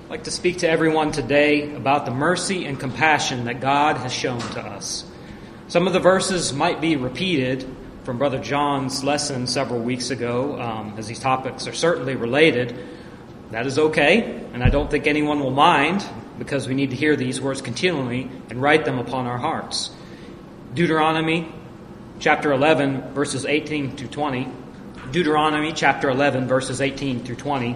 I'd like to speak to everyone today about the mercy and compassion that God has shown to us. Some of the verses might be repeated from Brother John's lesson several weeks ago, as these topics are certainly related. That is okay, and I don't think anyone will mind, because we need to hear these words continually and write them upon our hearts. Deuteronomy chapter 11, verses 18 through 20. Deuteronomy chapter 11, verses 18 through 20.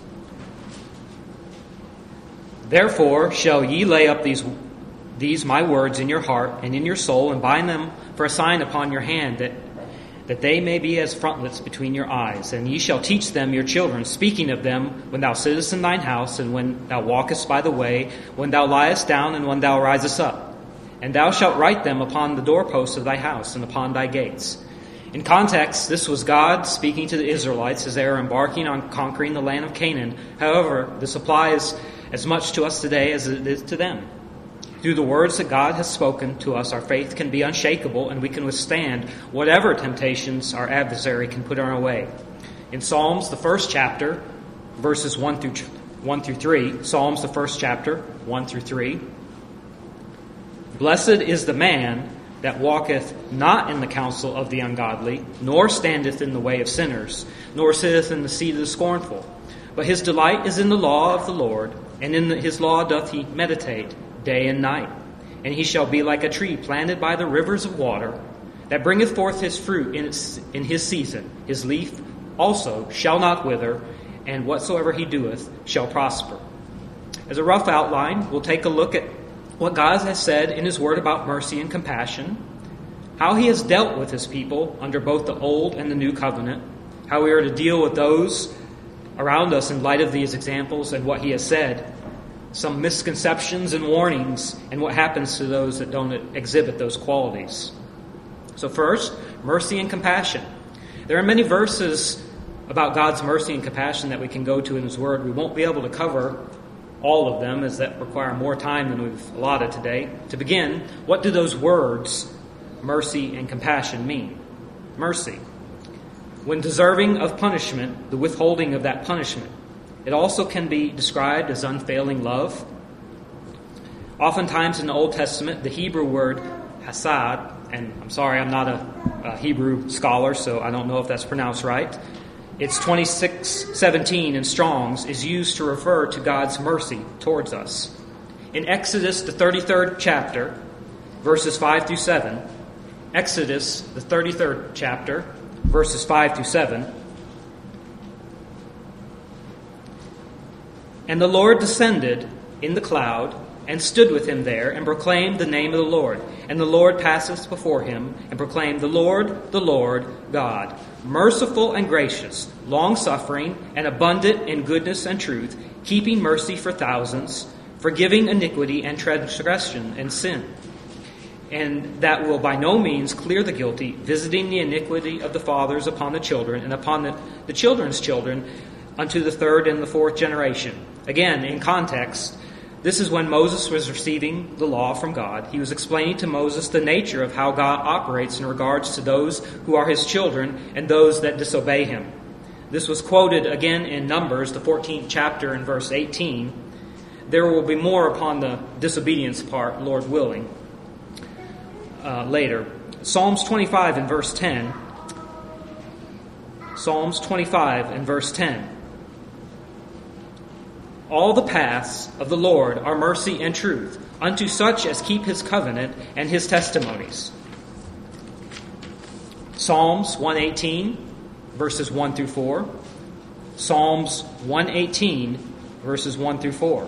Therefore shall ye lay up these my words in your heart and in your soul, and bind them for a sign upon your hand, that they may be as frontlets between your eyes. And ye shall teach them your children, speaking of them when thou sittest in thine house, and when thou walkest by the way, when thou liest down, and when thou risest up. And thou shalt write them upon the doorposts of thy house and upon thy gates. In context, this was God speaking to the Israelites as they are embarking on conquering the land of Canaan. However, this applies as much to us today as it is to them. Through the words that God has spoken to us, our faith can be unshakable, and we can withstand whatever temptations our adversary can put in our way. In Psalms, the first chapter, verses 1 through 3, Psalms, the first chapter, 1 through 3. Blessed is the man that walketh not in the counsel of the ungodly, nor standeth in the way of sinners, nor sitteth in the seat of the scornful. But his delight is in the law of the Lord, and in his law doth he meditate day and night. And he shall be like a tree planted by the rivers of water, that bringeth forth his fruit in his season. His leaf also shall not wither, and whatsoever he doeth shall prosper. As a rough outline, we'll take a look at what God has said in his word about mercy and compassion, how he has dealt with his people under both the old and the new covenant, how we are to deal with those around us in light of these examples and what he has said, some misconceptions and warnings, and what happens to those that don't exhibit those qualities. So first, mercy and compassion. There are many verses about God's mercy and compassion that we can go to in his word. We won't be able to cover all of them, as that require more time than we've allotted today. To begin, what do those words, mercy and compassion, mean? Mercy. When deserving of punishment, the withholding of that punishment. It also can be described as unfailing love. Oftentimes in the Old Testament, the Hebrew word hasad, and I'm sorry, I'm not a Hebrew scholar, so I don't know if that's pronounced right. It's 26:17 in Strong's, is used to refer to God's mercy towards us. In Exodus, the 33rd chapter, verses 5 through 7, Exodus, the 33rd chapter, verses 5 through 7, and the Lord descended in the cloud, and stood with him there, and proclaimed the name of the Lord. And the Lord passeth before him, and proclaimed, the Lord, God, merciful and gracious, long-suffering, and abundant in goodness and truth, keeping mercy for thousands, forgiving iniquity and transgression and sin, and that will by no means clear the guilty, visiting the iniquity of the fathers upon the children, and upon the children's children, unto the third and the fourth generation. Again, in context, this is when Moses was receiving the law from God. He was explaining to Moses the nature of how God operates in regards to those who are his children and those that disobey him. This was quoted again in Numbers, the 14th chapter, in verse 18. There will be more upon the disobedience part, Lord willing, later. Psalms 25 and verse 10. Psalms 25 and verse 10. All the paths of the Lord are mercy and truth, unto such as keep his covenant and his testimonies. Psalms 118, verses 1 through 4. Psalms 118, verses 1 through 4.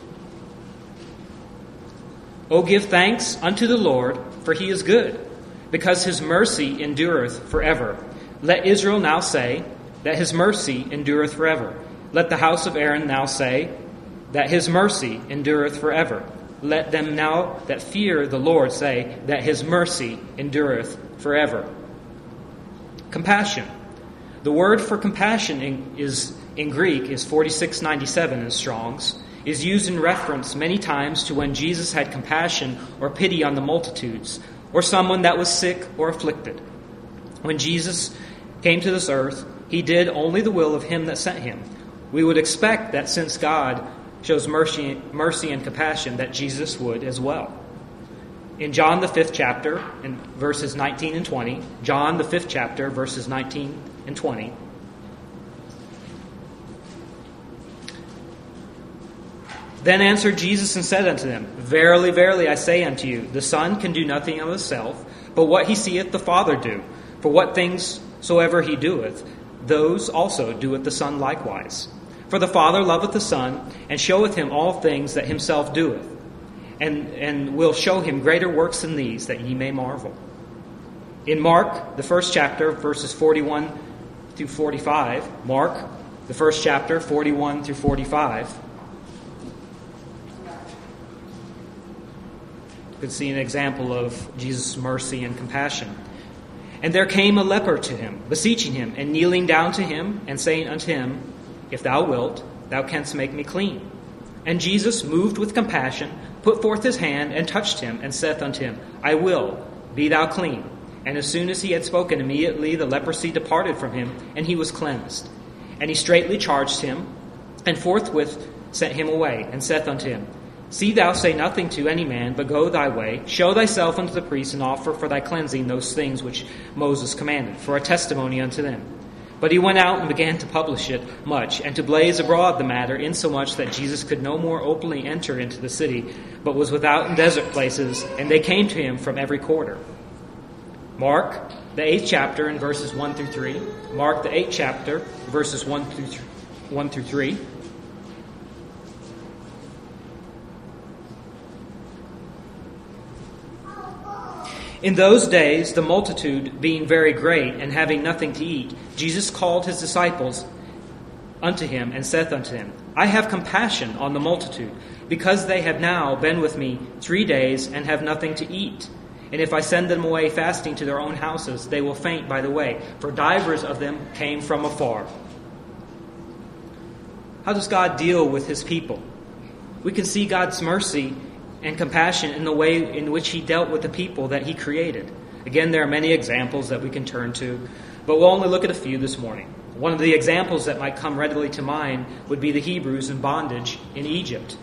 O give thanks unto the Lord, for he is good, because his mercy endureth forever. Let Israel now say that his mercy endureth forever. Let the house of Aaron now say that his mercy endureth forever. Let them now that fear the Lord say that his mercy endureth forever. Compassion. The word for compassion in Greek is 4697 in Strong's, is used in reference many times to when Jesus had compassion or pity on the multitudes, or someone that was sick or afflicted. When Jesus came to this earth, he did only the will of him that sent him. We would expect that since God shows mercy and compassion that Jesus would as well. In John the 5th chapter, in verses 19 and 20, John the 5th chapter, verses 19 and 20, Then answered Jesus and said unto them, Verily, verily, I say unto you, the Son can do nothing of himself, but what he seeth the Father do. For what things soever he doeth, those also doeth the Son likewise. For the Father loveth the Son, and showeth him all things that himself doeth, and will show him greater works than these, that ye may marvel. In Mark, the 1st chapter, verses 41 through 45, Mark, the 1st chapter, 41 through 45, you can see an example of Jesus' mercy and compassion. And there came a leper to him, beseeching him, and kneeling down to him, and saying unto him, If thou wilt, thou canst make me clean. And Jesus, moved with compassion, put forth his hand, and touched him, and saith unto him, I will, be thou clean. And as soon as he had spoken, immediately the leprosy departed from him, and he was cleansed. And he straitly charged him, and forthwith sent him away, and saith unto him, See thou say nothing to any man, but go thy way, show thyself unto the priest, and offer for thy cleansing those things which Moses commanded, for a testimony unto them. But he went out and began to publish it much, and to blaze abroad the matter, insomuch that Jesus could no more openly enter into the city, but was without in desert places, and they came to him from every quarter. Mark, the 8th chapter, in verses 1 through 3. Mark, the 8th chapter, verses 1 through 3. In those days, the multitude being very great, and having nothing to eat, Jesus called his disciples unto him, and saith unto them, I have compassion on the multitude, because they have now been with me 3 days, and have nothing to eat. And if I send them away fasting to their own houses, they will faint by the way, for divers of them came from afar. How does God deal with his people? We can see God's mercy and compassion in the way in which he dealt with the people that he created. Again, there are many examples that we can turn to, but we'll only look at a few this morning. One of the examples that might come readily to mind would be the Hebrews in bondage in Egypt.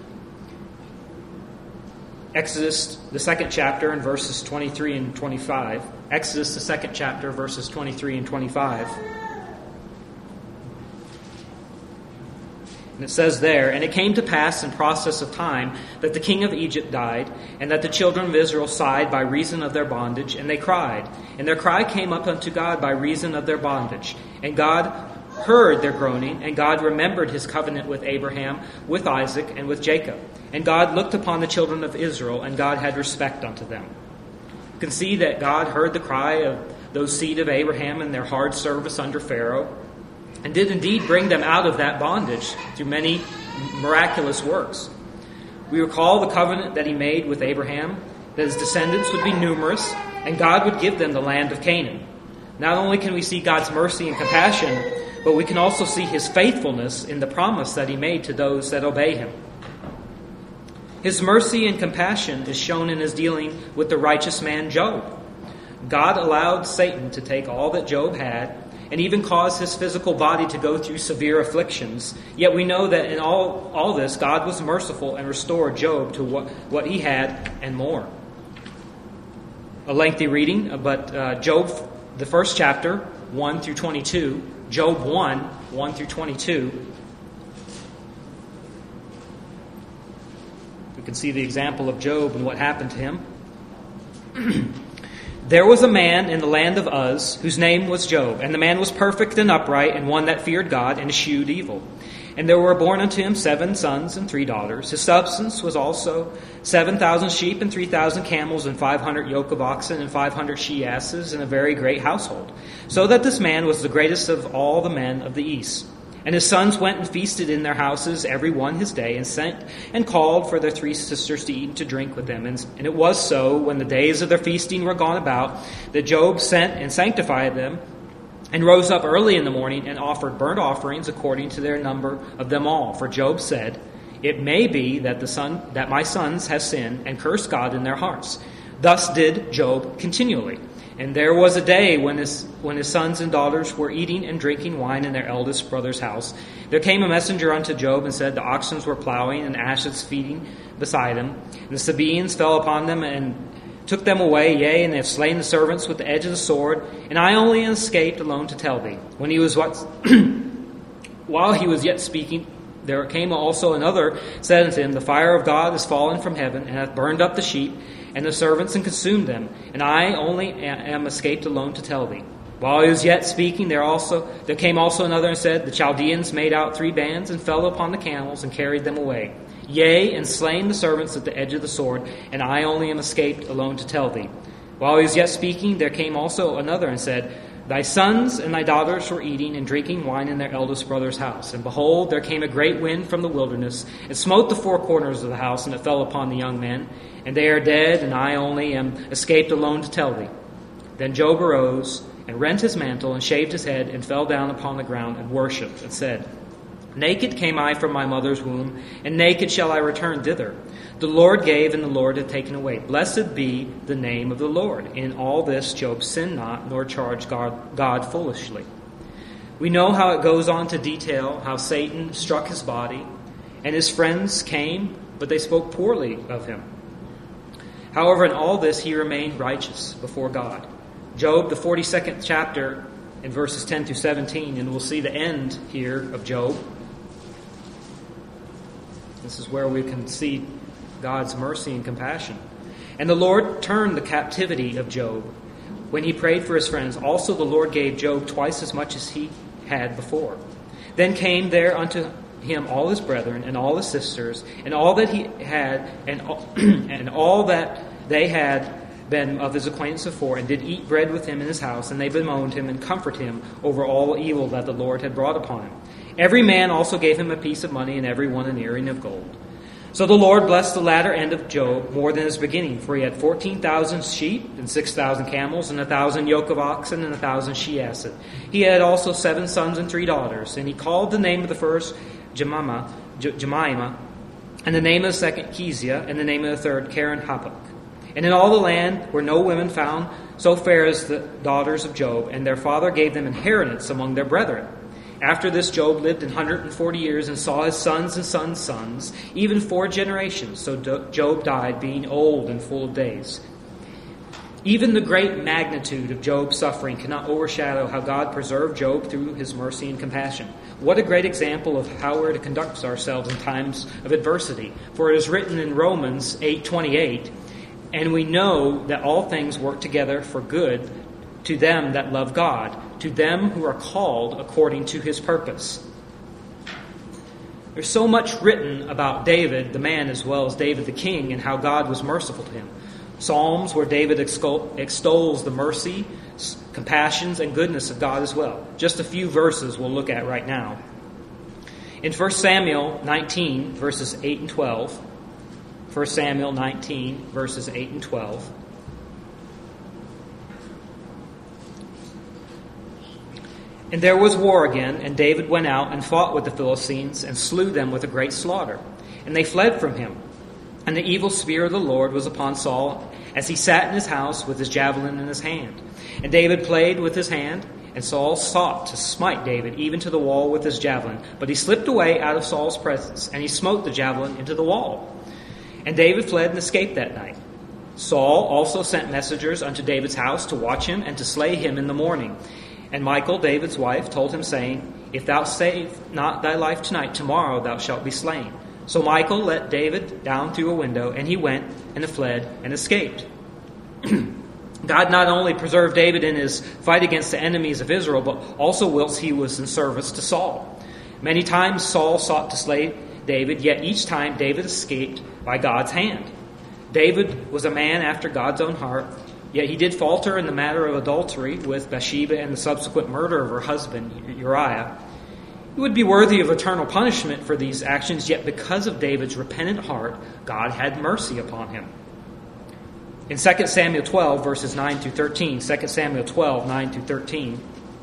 Exodus, the 2nd chapter, and verses 23 and 25. Exodus, the 2nd chapter, verses 23 and 25. And it says there, And it came to pass in process of time that the king of Egypt died, and that the children of Israel sighed by reason of their bondage, and they cried. And their cry came up unto God by reason of their bondage. And God heard their groaning, and God remembered his covenant with Abraham, with Isaac, and with Jacob. And God looked upon the children of Israel, and God had respect unto them. You can see that God heard the cry of those seed of Abraham in their hard service under Pharaoh, and did indeed bring them out of that bondage through many miraculous works. We recall the covenant that he made with Abraham, that his descendants would be numerous, and God would give them the land of Canaan. Not only can we see God's mercy and compassion, but we can also see his faithfulness in the promise that he made to those that obey him. His mercy and compassion is shown in his dealing with the righteous man Job. God allowed Satan to take all that Job had, and even caused his physical body to go through severe afflictions. Yet we know that in all this, God was merciful and restored Job to what he had and more. A lengthy reading, but Job, the 1st chapter, 1 through 22. Job 1 through 22. We can see the example of Job and what happened to him. There was a man in the land of Uz, whose name was Job, and the man was perfect and upright, and one that feared God, and eschewed evil. And there were born unto him 7 sons and 3 daughters. His substance was also 7,000 sheep and 3,000 camels, and 500 yoke of oxen, and 500 she-asses, and a very great household. So that this man was the greatest of all the men of the east. And his sons went and feasted in their houses, every one his day, and sent and called for their 3 sisters to eat and to drink with them. And it was so, when the days of their feasting were gone about, that Job sent and sanctified them, and rose up early in the morning, and offered burnt offerings according to their number of them all. For Job said, It may be that my sons have sinned, and cursed God in their hearts. Thus did Job continually. And there was a day when his sons and daughters were eating and drinking wine in their eldest brother's house. There came a messenger unto Job and said, the oxen were plowing and asses feeding beside him. And the Sabaeans fell upon them and took them away, yea, and they have slain the servants with the edge of the sword. And I only escaped alone to tell thee. When he was while he was yet speaking, there came also another, said unto him, the fire of God is fallen from heaven, and hath burned up the sheep and the servants, and consumed them. And I only am escaped alone to tell thee. While he was yet speaking, there came also another, and said, the Chaldeans made out 3 bands, and fell upon the camels, and carried them away. Yea, and slain the servants at the edge of the sword, and I only am escaped alone to tell thee. While he was yet speaking, there came also another, and said, thy sons and thy daughters were eating and drinking wine in their eldest brother's house. And behold, there came a great wind from the wilderness, and smote the 4 corners of the house, and it fell upon the young men. And they are dead, and I only am escaped alone to tell thee. Then Job arose, and rent his mantle, and shaved his head, and fell down upon the ground, and worshipped, and said, naked came I from my mother's womb, and naked shall I return thither. The Lord gave, and the Lord hath taken away. Blessed be the name of the Lord. In all this Job sinned not, nor charged God foolishly. We know how it goes on to detail how Satan struck his body, and his friends came, but they spoke poorly of him. However, in all this he remained righteous before God. Job, the 42nd chapter, in verses 10 through 17, and we'll see the end here of Job. This is where we can see God's mercy and compassion. And the Lord turned the captivity of Job when he prayed for his friends. Also the Lord gave Job twice as much as he had before. Then came there unto him all his brethren and all his sisters, and all that he had, and all that they had been of his acquaintance before, and did eat bread with him in his house, and they bemoaned him and comforted him over all evil that the Lord had brought upon him. Every man also gave him a piece of money, and every one an earring of gold. So the Lord blessed the latter end of Job more than his beginning, for he had 14,000 sheep, and 6,000 camels, and 1,000 yoke of oxen, and 1,000 she-asses. He had also 7 sons and 3 daughters, and he called the name of the first Jemima, and the name of the second Kezia, and the name of the third Karen-Hapuk. And in all the land were no women found so fair as the daughters of Job, and their father gave them inheritance among their brethren. After this, Job lived 140 years and saw his sons and sons' sons, even 4 generations. So Job died, being old and full of days. Even the great magnitude of Job's suffering cannot overshadow how God preserved Job through his mercy and compassion. What a great example of how we're to conduct ourselves in times of adversity. For it is written in Romans 8:28, and we know that all things work together for good to them that love God, to them who are called according to his purpose. There's so much written about David, the man, as well as David the king, and how God was merciful to him. Psalms where David extols the mercy, compassions, and goodness of God as well. Just a few verses we'll look at right now. In 1 Samuel 19, verses 8 and 12, 1 Samuel 19, verses 8 and 12, and there was war again, and David went out and fought with the Philistines and slew them with a great slaughter. And they fled from him. And the evil spear of the Lord was upon Saul as he sat in his house with his javelin in his hand. And David played with his hand, and Saul sought to smite David even to the wall with his javelin. But he slipped away out of Saul's presence, and he smote the javelin into the wall. And David fled and escaped that night. Saul also sent messengers unto David's house to watch him and to slay him in the morning. And Michal, David's wife, told him, saying, if thou save not thy life tonight, tomorrow thou shalt be slain. So Michal let David down through a window, and he went and fled and escaped. God not only preserved David in his fight against the enemies of Israel, but also whilst he was in service to Saul. Many times Saul sought to slay David, yet each time David escaped by God's hand. David was a man after God's own heart, yet he did falter in the matter of adultery with Bathsheba and the subsequent murder of her husband, Uriah. He would be worthy of eternal punishment for these actions, yet because of David's repentant heart, God had mercy upon him. In 2 Samuel 12, verses 9 through 13, 2 Samuel 12, 9 through 13,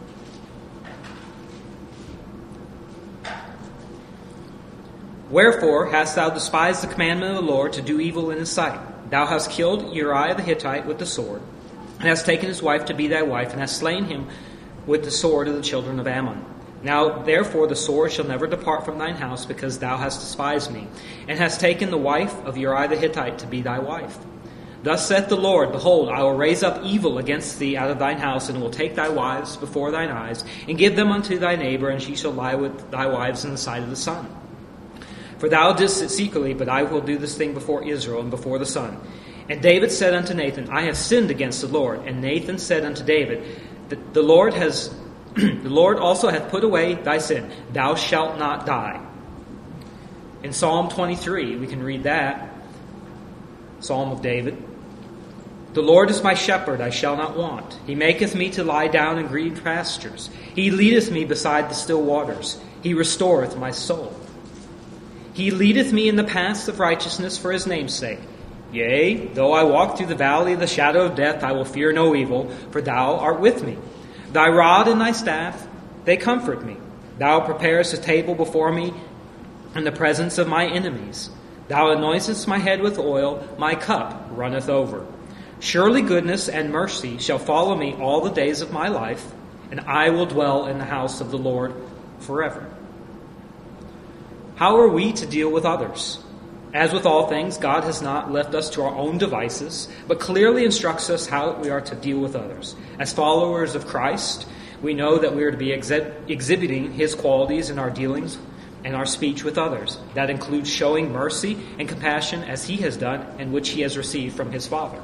wherefore hast thou despised the commandment of the Lord to do evil in his sight? Thou hast killed Uriah the Hittite with the sword. and hast taken his wife to be thy wife, and hast slain him with the sword of the children of Ammon. Now therefore the sword shall never depart from thine house, because thou hast despised me, and hast taken the wife of Uriah the Hittite to be thy wife. Thus saith the Lord, Behold, I will raise up evil against thee out of thine house, and will take thy wives before thine eyes, and give them unto thy neighbor, and she shall lie with thy wives in the sight of the sun. For thou didst it secretly, but I will do this thing before Israel and before the sun. And David said unto Nathan, I have sinned against the Lord. And Nathan said unto David, The Lord also hath put away thy sin. Thou shalt not die. In Psalm 23, we can read that. Psalm of David. The Lord is my shepherd, I shall not want. He maketh me to lie down in green pastures. He leadeth me beside the still waters. He restoreth my soul. He leadeth me in the paths of righteousness for his name's sake. Yea, though I walk through the valley of the shadow of death, I will fear no evil, for thou art with me. Thy rod and thy staff, they comfort me. Thou preparest a table before me in the presence of my enemies. Thou anointest my head with oil, my cup runneth over. Surely goodness and mercy shall follow me all the days of my life, and I will dwell in the house of the Lord forever. How are we to deal with others? As with all things, God has not left us to our own devices, but clearly instructs us how we are to deal with others. As followers of Christ, we know that we are to be exhibiting his qualities in our dealings and our speech with others. That includes showing mercy and compassion as he has done and which he has received from his Father.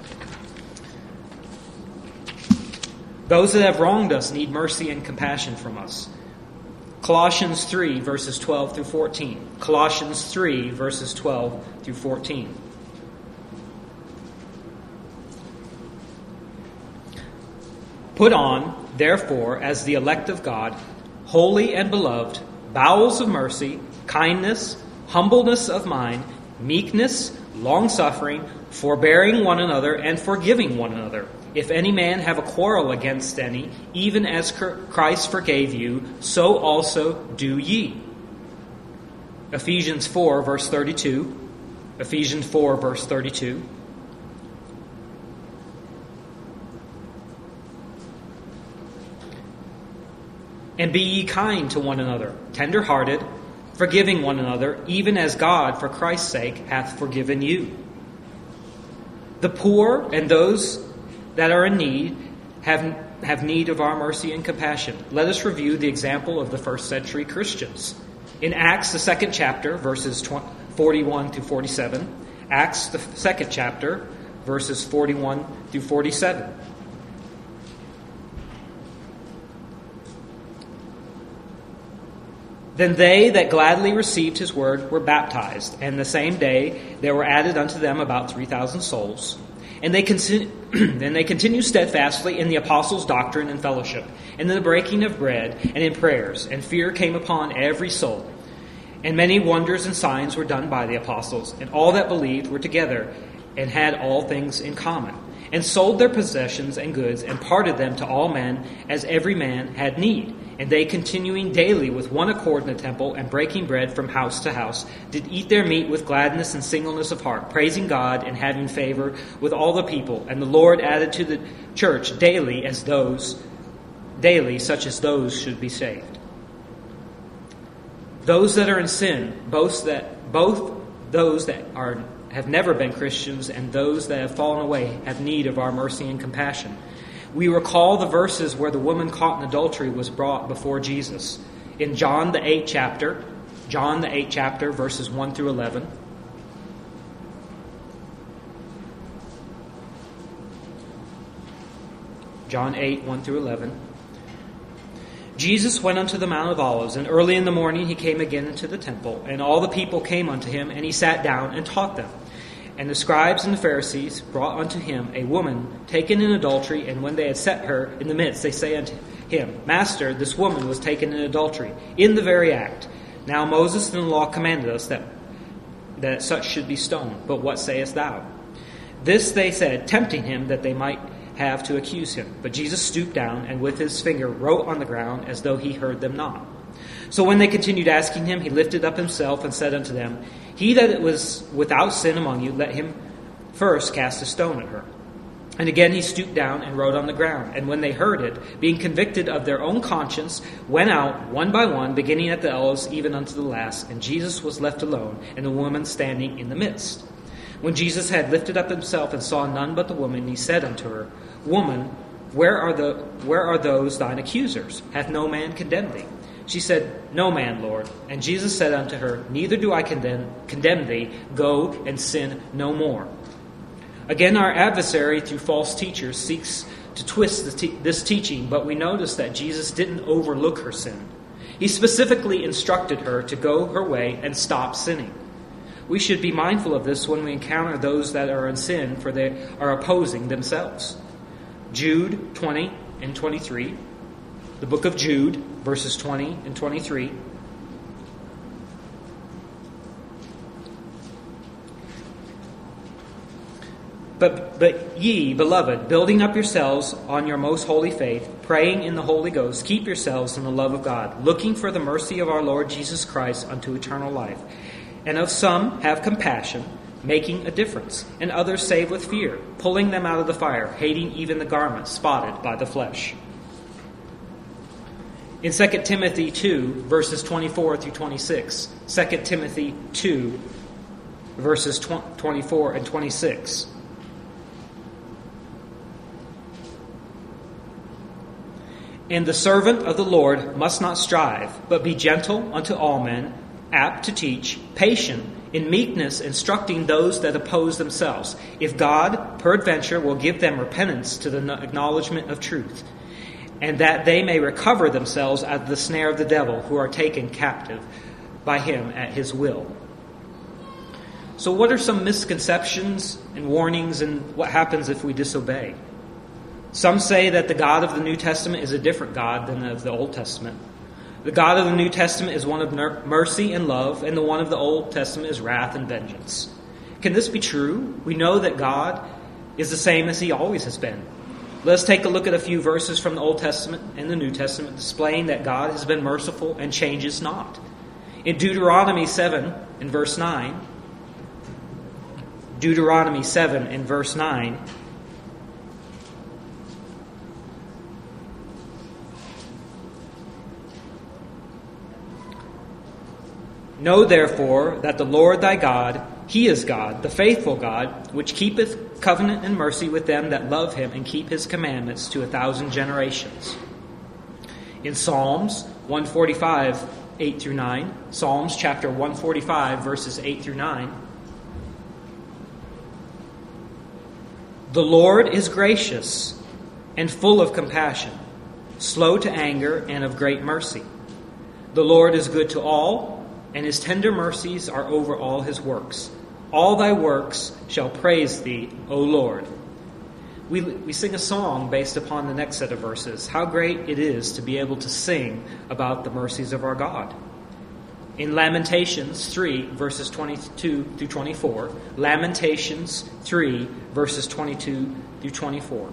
Those that have wronged us need mercy and compassion from us. Colossians 3, verses 12 through 14. Colossians 3, verses 12 through 14. Put on, therefore, as the elect of God, holy and beloved, bowels of mercy, kindness, humbleness of mind, meekness, long-suffering, forbearing one another, and forgiving one another. If any man have a quarrel against any, even as Christ forgave you, so also do ye. Ephesians 4, verse 32. Ephesians 4, verse 32. And be ye kind to one another, tender-hearted, forgiving one another, even as God, for Christ's sake, hath forgiven you. The poor and those that are in need have need of our mercy and compassion. Let us review the example of the first century Christians. In Acts, the 2nd chapter, verses 41 to 47. Acts, the 2nd chapter, verses 41 through 47. Then they that gladly received his word were baptized, and the same day there were added unto them about 3,000 souls. And they continued steadfastly in the apostles' doctrine and fellowship, and in the breaking of bread, and in prayers. And fear came upon every soul. And many wonders and signs were done by the apostles. And all that believed were together, and had all things in common, and sold their possessions and goods, and parted them to all men, as every man had need. And they, continuing daily with one accord in the temple, and breaking bread from house to house, did eat their meat with gladness and singleness of heart, praising God and having favor with all the people. And the Lord added to the church daily such as those should be saved. Those that are in sin, both those that have never been Christians and those that have fallen away, have need of our mercy and compassion. We recall the verses where the woman caught in adultery was brought before Jesus. In John the 8th chapter, verses 1 through 11. John 8, 1 through 11. Jesus went unto the Mount of Olives, and early in the morning he came again into the temple, and all the people came unto him, and he sat down and taught them. And the scribes and the Pharisees brought unto him a woman taken in adultery, and when they had set her in the midst, they say unto him, Master, this woman was taken in adultery, in the very act. Now Moses in the law commanded us that such should be stoned. But what sayest thou? This they said, tempting him that they might have to accuse him. But Jesus stooped down, and with his finger wrote on the ground, as though he heard them not. So when they continued asking him, he lifted up himself and said unto them, He that was without sin among you, let him first cast a stone at her. And again he stooped down and wrote on the ground. And when they heard it, being convicted of their own conscience, went out one by one, beginning at the eldest, even unto the last. And Jesus was left alone, and the woman standing in the midst. When Jesus had lifted up himself and saw none but the woman, he said unto her, Woman, where are those thine accusers? Hath no man condemned thee? She said, No man, Lord. And Jesus said unto her, Neither do I condemn thee. Go and sin no more. Again, our adversary, through false teachers, seeks to twist this teaching, but we notice that Jesus didn't overlook her sin. He specifically instructed her to go her way and stop sinning. We should be mindful of this when we encounter those that are in sin, for they are opposing themselves. Jude 20 and 23. The book of Jude, verses 20 and 23. But ye, beloved, building up yourselves on your most holy faith, praying in the Holy Ghost, keep yourselves in the love of God, looking for the mercy of our Lord Jesus Christ unto eternal life. And of some have compassion, making a difference, and others save with fear, pulling them out of the fire, hating even the garment spotted by the flesh. In 2 Timothy 2, verses 24 through 26, 2 Timothy 2, verses 24 and 26. And the servant of the Lord must not strive, but be gentle unto all men, apt to teach, patient, in meekness instructing those that oppose themselves, if God, peradventure, will give them repentance to the acknowledgement of truth, and that they may recover themselves out of the snare of the devil, who are taken captive by him at his will. So what are some misconceptions and warnings, and what happens if we disobey? Some say that the God of the New Testament is a different God than of the Old Testament. The God of the New Testament is one of mercy and love, and the one of the Old Testament is wrath and vengeance. Can this be true? We know that God is the same as he always has been. Let's take a look at a few verses from the Old Testament and the New Testament displaying that God has been merciful and changes not. In Deuteronomy 7 in verse 9, Deuteronomy 7 in verse 9, Know therefore that the Lord thy God, he is God, the faithful God, which keepeth covenant and mercy with them that love him and keep his commandments to 1,000 generations. In Psalms 145, 8 through 9, Psalms chapter 145, verses 8 through 9, The Lord is gracious and full of compassion, slow to anger and of great mercy. The Lord is good to all, and his tender mercies are over all his works. All thy works shall praise thee, O Lord. We sing a song based upon the next set of verses. How great it is to be able to sing about the mercies of our God. In Lamentations 3, verses 22 through 24. Lamentations 3, verses 22 through 24.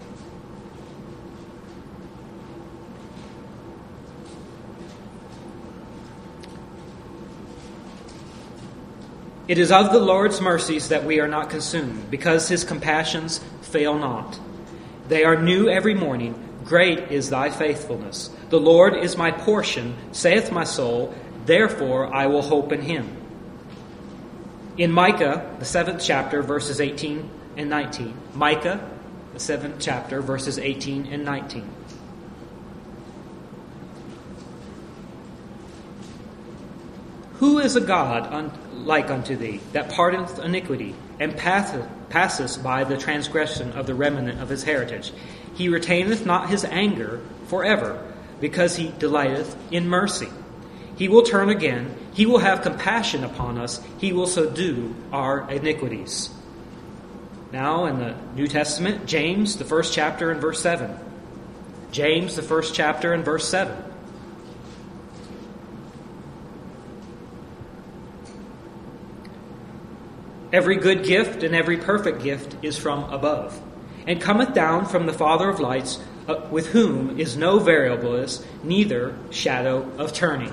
It is of the Lord's mercies that we are not consumed, because his compassions fail not. They are new every morning. Great is thy faithfulness. The Lord is my portion, saith my soul, therefore I will hope in him. In Micah, the 7th chapter, verses 18 and 19. Micah, the 7th chapter, verses 18 and 19. Who is a God like unto thee, that pardoneth iniquity, and passeth by the transgression of the remnant of his heritage? He retaineth not his anger forever, because he delighteth in mercy. He will turn again, he will have compassion upon us, he will subdue our iniquities. Now in the New Testament, James, the 1st chapter and verse 7. James, the 1st chapter and verse 7. Every good gift and every perfect gift is from above, and cometh down from the Father of lights, with whom is no variableness, neither shadow of turning.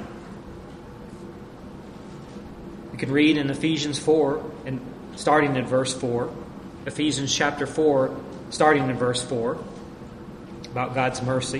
You can read in Ephesians 4, and starting at verse 4, Ephesians chapter 4, starting in verse 4, about God's mercy.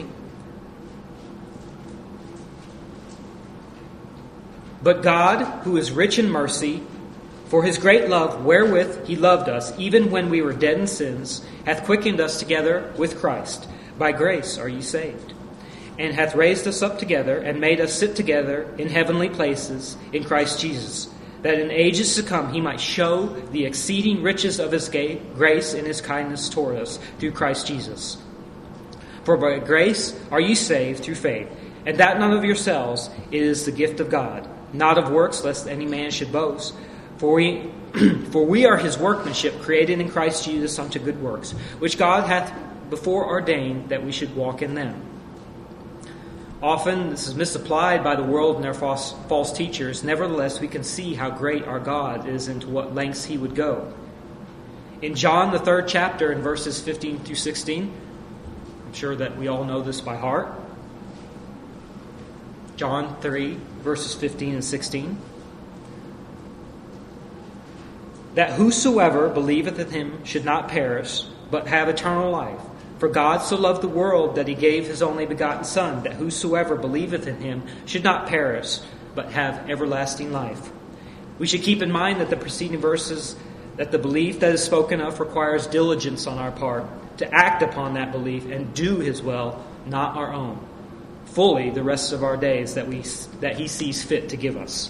But God, who is rich in mercy, for his great love wherewith he loved us, even when we were dead in sins, hath quickened us together with Christ. By grace are ye saved. And hath raised us up together, and made us sit together in heavenly places in Christ Jesus, that in ages to come he might show the exceeding riches of his grace and his kindness toward us through Christ Jesus. For by grace are ye saved through faith, and that not of yourselves, it is the gift of God, not of works, lest any man should boast. For we are his workmanship, created in Christ Jesus unto good works, which God hath before ordained that we should walk in them. Often this is misapplied by the world and their false teachers. Nevertheless, we can see how great our God is and to what lengths he would go. In John, the 3rd chapter, in verses 15 through 16, I'm sure that we all know this by heart. John 3, verses 15 and 16. That whosoever believeth in him should not perish, but have eternal life. For God so loved the world that he gave his only begotten Son, that whosoever believeth in him should not perish, but have everlasting life. We should keep in mind that the preceding verses, that the belief that is spoken of requires diligence on our part, to act upon that belief and do his will, not our own, fully the rest of our days that he sees fit to give us.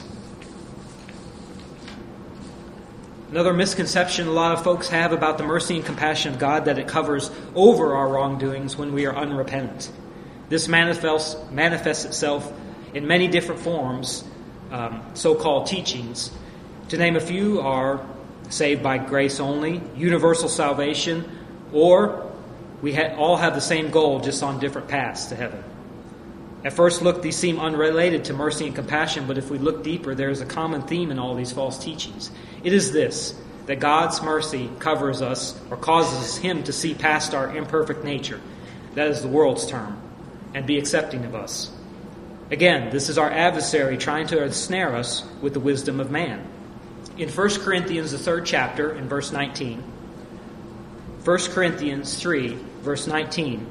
Another misconception a lot of folks have about the mercy and compassion of God, that it covers over our wrongdoings when we are unrepentant. This manifests itself in many different forms, so-called teachings. To name a few are saved by grace only, universal salvation, or we all have the same goal, just on different paths to heaven. At first look, these seem unrelated to mercy and compassion, but if we look deeper, there is a common theme in all these false teachings. It is this, that God's mercy covers us, or causes him to see past our imperfect nature. That is the world's term, and be accepting of us. Again, this is our adversary trying to ensnare us with the wisdom of man. In 1 Corinthians, the 3rd chapter, in verse 19, 1 Corinthians 3, verse 19,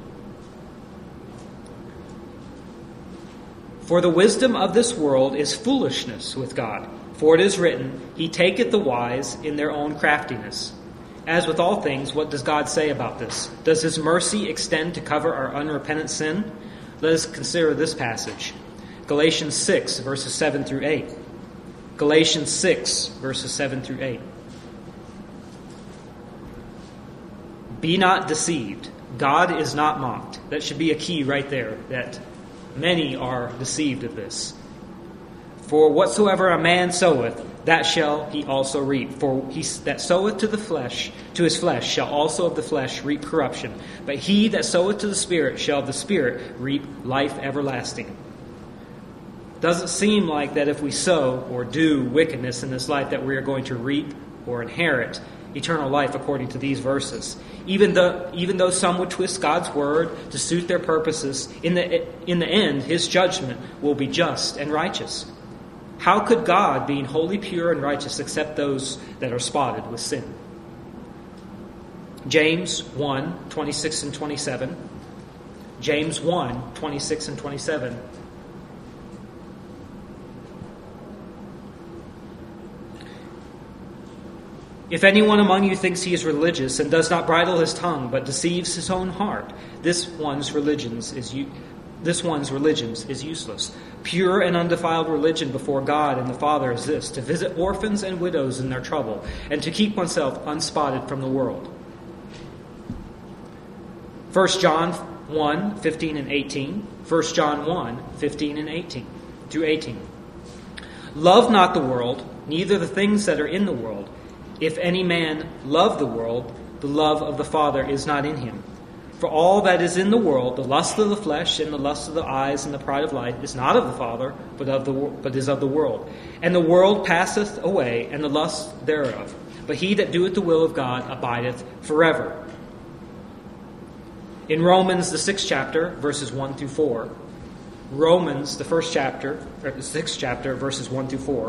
for the wisdom of this world is foolishness with God. For it is written, he taketh the wise in their own craftiness. As with all things, what does God say about this? Does his mercy extend to cover our unrepentant sin? Let us consider this passage. Galatians 6, verses 7 through 8. Galatians 6, verses 7 through 8. Be not deceived. God is not mocked. That should be a key right there, that many are deceived of this. For whatsoever a man soweth, that shall he also reap. For he that soweth to his flesh shall also of the flesh reap corruption. But he that soweth to the Spirit shall of the Spirit reap life everlasting. Doesn't seem like that if we sow or do wickedness in this life that we are going to reap or inherit eternal life according to these verses. Even though some would twist God's word to suit their purposes, in the end, his judgment will be just and righteous. How could God, being wholly pure and righteous, accept those that are spotted with sin? James 1, 26 and 27. James 1, 26 and 27. If anyone among you thinks he is religious and does not bridle his tongue, but deceives his own heart, this one's religion is useless. Pure and undefiled religion before God and the Father is this, to visit orphans and widows in their trouble, and to keep oneself unspotted from the world. 1 John 1, 15 and 18. 1 John 1, 15 and 18 through 18. Love not the world, neither the things that are in the world. If any man love the world, the love of the Father is not in him. For all that is in the world, the lust of the flesh and the lust of the eyes and the pride of life, is not of the Father, but is of the world. And the world passeth away, and the lust thereof. But he that doeth the will of God abideth forever. In Romans, the 6th chapter, verses 1 through 4. Romans, the 6th chapter, verses 1 through 4.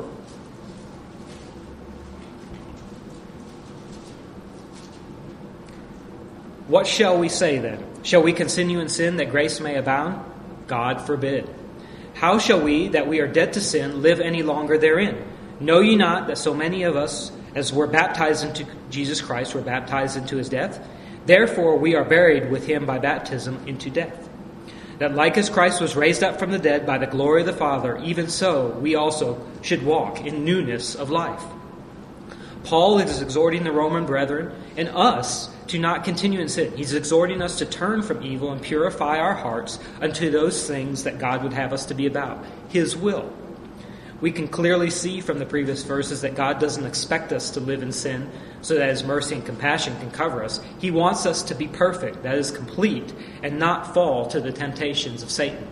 What shall we say then? Shall we continue in sin that grace may abound? God forbid. How shall we, that we are dead to sin, live any longer therein? Know ye not that so many of us, as were baptized into Jesus Christ, were baptized into his death? Therefore we are buried with him by baptism into death, that like as Christ was raised up from the dead by the glory of the Father, even so we also should walk in newness of life. Paul is exhorting the Roman brethren and us to not continue in sin. He's exhorting us to turn from evil and purify our hearts unto those things that God would have us to be about, his will. We can clearly see from the previous verses that God doesn't expect us to live in sin so that his mercy and compassion can cover us. He wants us to be perfect, that is complete, and not fall to the temptations of Satan.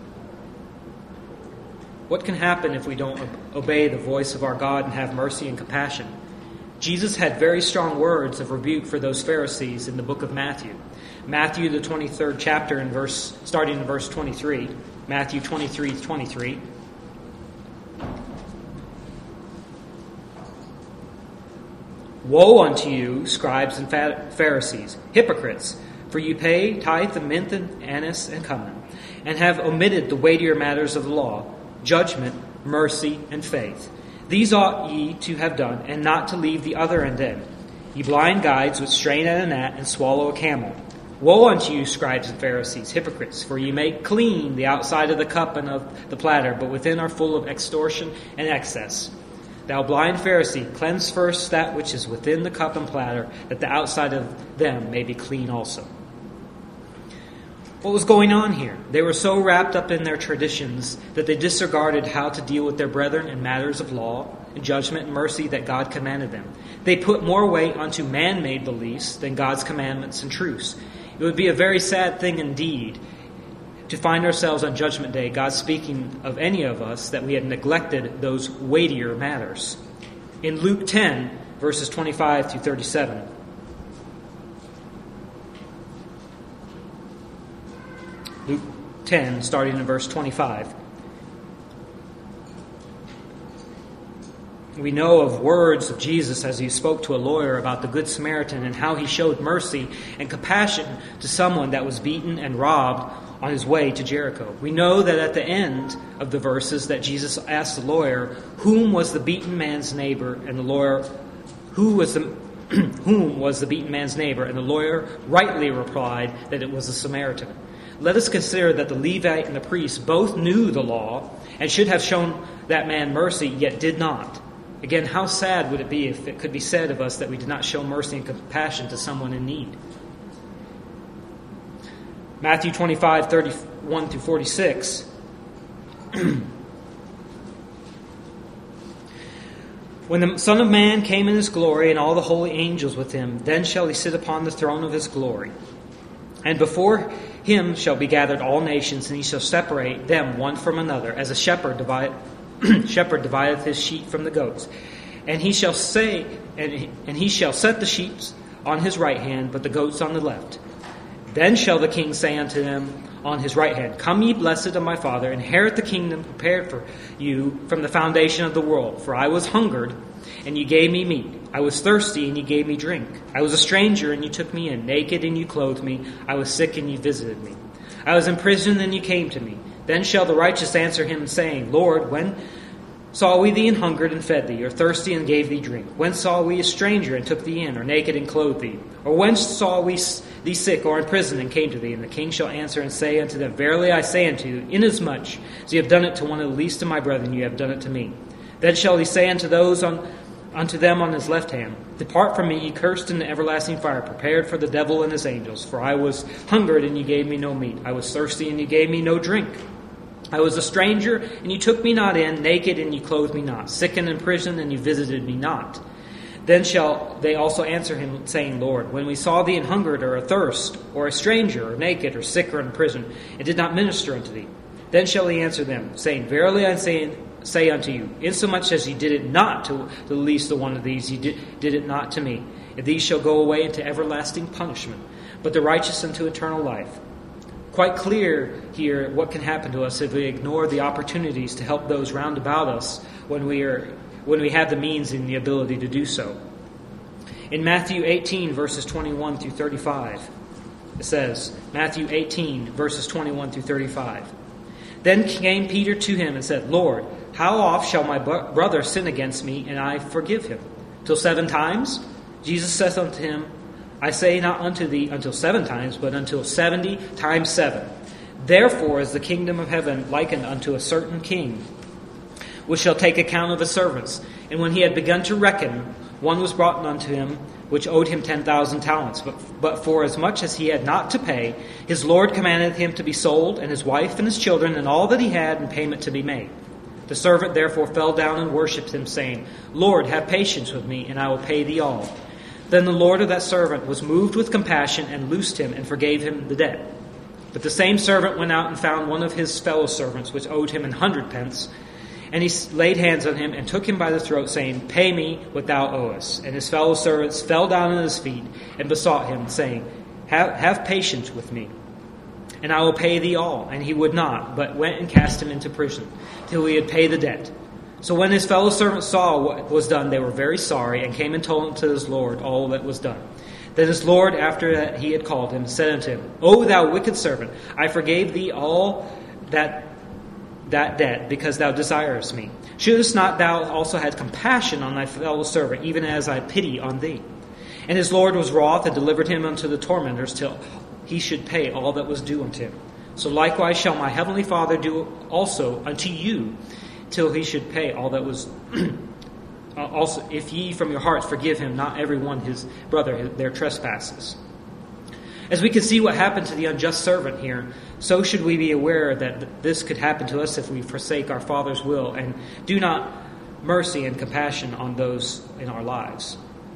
What can happen if we don't obey the voice of our God and have mercy and compassion? Jesus had very strong words of rebuke for those Pharisees in the book of Matthew. Matthew, the 23rd chapter, starting in verse 23. Matthew 23:23. Woe unto you, scribes and Pharisees, hypocrites, for you pay tithe of mint and anise and cumin, and have omitted the weightier matters of the law, judgment, mercy, and faith. These ought ye to have done, and not to leave the other undone. Ye blind guides, which strain at a gnat and swallow a camel. Woe unto you, scribes and Pharisees, hypocrites, for ye make clean the outside of the cup and of the platter, but within are full of extortion and excess. Thou blind Pharisee, cleanse first that which is within the cup and platter, that the outside of them may be clean also. What was going on here? They were so wrapped up in their traditions that they disregarded how to deal with their brethren in matters of law and judgment and mercy that God commanded them. They put more weight onto man-made beliefs than God's commandments and truths. It would be a very sad thing indeed to find ourselves on Judgment Day, God speaking of any of us, that we had neglected those weightier matters. In Luke 10, verses 25 through 37, Luke 10, starting in verse 25. We know of words of Jesus as he spoke to a lawyer about the Good Samaritan and how he showed mercy and compassion to someone that was beaten and robbed on his way to Jericho. We know that at the end of the verses that Jesus asked the lawyer, whom was the beaten man's neighbor? And the lawyer, whom was the beaten man's neighbor? And the lawyer rightly replied that it was the Samaritan. Let us consider that the Levite and the priest both knew the law and should have shown that man mercy, yet did not. Again, how sad would it be if it could be said of us that we did not show mercy and compassion to someone in need? Matthew 25, 31 through 46. When the Son of Man came in his glory and all the holy angels with him, then shall he sit upon the throne of his glory. And before him shall be gathered all nations, and he shall separate them one from another, as a shepherd divideth his sheep from the goats. And he shall set the sheep on his right hand, but the goats on the left. Then shall the king say unto them on his right hand, Come ye blessed of my Father, inherit the kingdom prepared for you from the foundation of the world. For I was hungered, and you gave me meat. I was thirsty, and you gave me drink. I was a stranger, and you took me in. Naked, and you clothed me. I was sick, and you visited me. I was in prison, and you came to me. Then shall the righteous answer him, saying, Lord, when saw we thee and hungered and fed thee, or thirsty and gave thee drink? When saw we a stranger and took thee in, or naked and clothed thee? Or when saw we thee sick or in prison and came to thee? And the king shall answer and say unto them, Verily I say unto you, inasmuch as ye have done it to one of the least of my brethren, you have done it to me. Then shall he say unto them on his left hand, Depart from me, ye cursed, into everlasting fire, prepared for the devil and his angels. For I was hungered, and ye gave me no meat. I was thirsty, and ye gave me no drink. I was a stranger, and you took me not in, naked, and you clothed me not, sick and in prison, and you visited me not. Then shall they also answer him, saying, Lord, when we saw thee in hungered, or athirst, or a stranger, or naked, or sick, or in prison, and did not minister unto thee? Then shall he answer them, saying, Verily I say unto you, insomuch as ye did it not to the least of one of these, ye did it not to me. And these shall go away into everlasting punishment, but the righteous into eternal life. Quite clear here what can happen to us if we ignore the opportunities to help those round about us when we have the means and the ability to do so. In Matthew 18, verses 21 through 35, It says, Matthew 18, verses 21 through 35. Then came Peter to him and said, Lord, how oft shall my brother sin against me, and I forgive him? Till 7 times? Jesus saith unto him, I say not unto thee until 7 times, but until 70 times 7. Therefore is the kingdom of heaven likened unto a certain king, which shall take account of his servants. And when he had begun to reckon, one was brought unto him, which owed him 10,000 talents. But for as much as he had not to pay, his Lord commanded him to be sold, and his wife and his children, and all that he had, and payment to be made. The servant therefore fell down and worshipped him, saying, Lord, have patience with me, and I will pay thee all. Then the Lord of that servant was moved with compassion, and loosed him, and forgave him the debt. But the same servant went out and found one of his fellow servants, which owed him 100 pence. And he laid hands on him and took him by the throat, saying, Pay me what thou owest. And his fellow servants fell down at his feet and besought him, saying, Have patience with me, and I will pay thee all. And he would not, but went and cast him into prison, till he had paid the debt. So when his fellow servants saw what was done, they were very sorry, and came and told unto his Lord all that was done. Then his Lord, after that he had called him, said unto him, O thou wicked servant, I forgave thee all that debt, because thou desirest me. Shouldest not thou also had compassion on thy fellow servant, even as I pity on thee? And his Lord was wroth, and delivered him unto the tormentors, till he should pay all that was due unto him. So likewise shall my heavenly Father do also unto you, till he should pay all that was also, if ye from your hearts forgive him, not every one his brother their trespasses. As we can see what happened to the unjust servant here, so should we be aware that this could happen to us if we forsake our Father's will and do not mercy and compassion on those in our lives.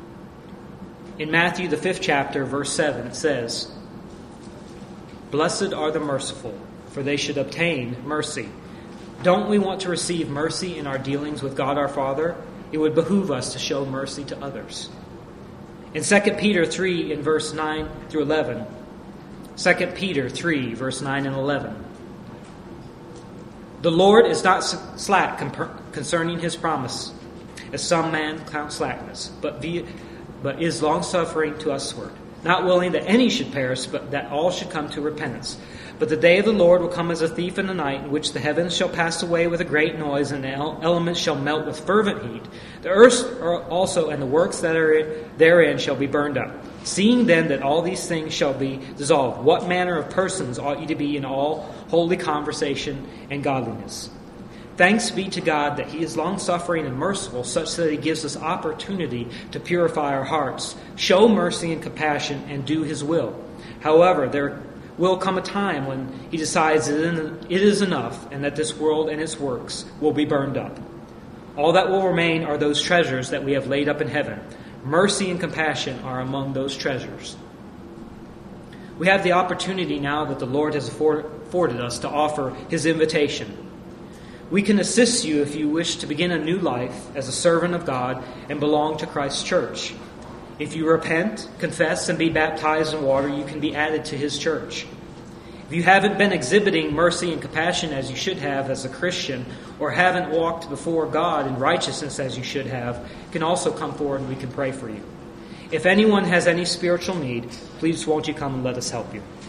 In Matthew, the 5th chapter, verse 7, it says, Blessed are the merciful, for they should obtain mercy. Don't we want to receive mercy in our dealings with God our Father? It would behoove us to show mercy to others. In 2 Peter 3, in verse 9 through 11, 2 Peter 3, verse 9 and 11, The Lord is not slack concerning his promise, as some man count slackness, but is longsuffering to usward, not willing that any should perish, but that all should come to repentance. But the day of the Lord will come as a thief in the night, in which the heavens shall pass away with a great noise, and the elements shall melt with fervent heat. The earth also and the works that are therein shall be burned up. Seeing then that all these things shall be dissolved, what manner of persons ought ye to be in all holy conversation and godliness? Thanks be to God that he is long-suffering and merciful, such that he gives us opportunity to purify our hearts, show mercy and compassion, and do his will. However, there will come a time when he decides it is enough, and that this world and its works will be burned up. All that will remain are those treasures that we have laid up in heaven. Mercy and compassion are among those treasures. We have the opportunity now that the Lord has afforded us to offer his invitation. We can assist you if you wish to begin a new life as a servant of God and belong to Christ's church. If you repent, confess, and be baptized in water, you can be added to his church. If you haven't been exhibiting mercy and compassion as you should have as a Christian, or haven't walked before God in righteousness as you should have, you can also come forward and we can pray for you. If anyone has any spiritual need, please won't you come and let us help you.